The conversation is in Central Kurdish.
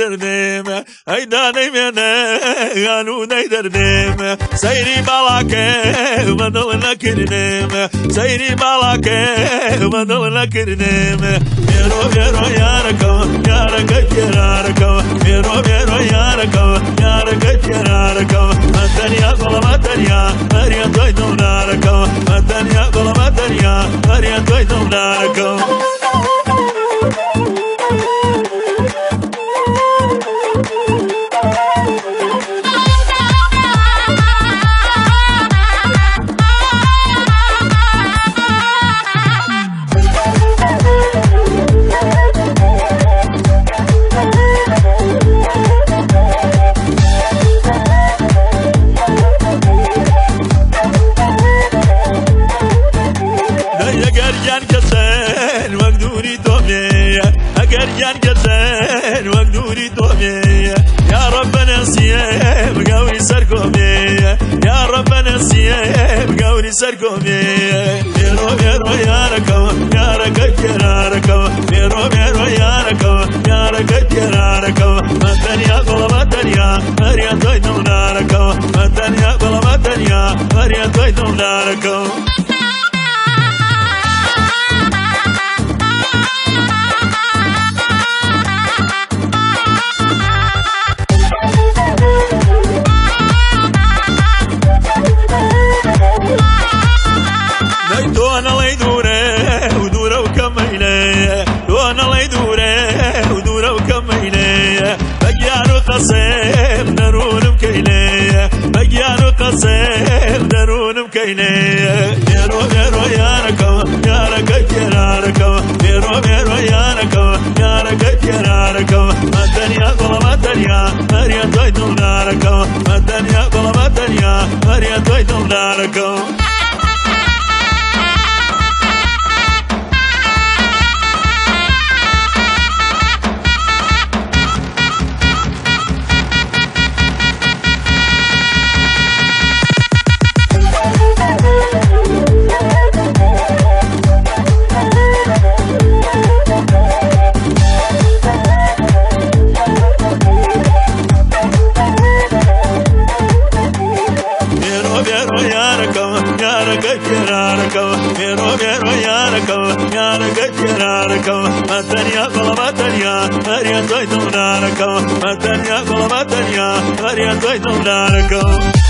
دردم ایدا نیمنه آنو نیدردم سیری بالاکه بدل نکردم سیری بالاکه بدل نکردم میرو یارکم یارک یارکم میرو یارکم یارک یارکم مدنیا قلم مدنیا مریا توی دونارکم مدنیا قلم مدنیا مریا توی دونارکم يا ربنا سيب قولي سركم يا ربنا سيب قولي سركم ميرو يا ركم يا ركب يا ركم ميرو يا ركم يا ركب يا ركم مدنيا قلم مدنيا مريا تويتم ناركم مدنيا قلم مدنيا مريا تويتم ناركم قصيم درون مكيلة بجيانو قصيم درون مكيلة ميرو يا ركم يا ركب يا ركم ميرو يا ركم يا ركب يا ركم مدنيا قلم مدنيا مريا تويتم ناركم مدنيا قلم مدنيا مريا تويتم ناركم مدنيا قلم مدنيا مريا تويتم ناركم مدنيا قلم مدنيا مريا تويتم ناركم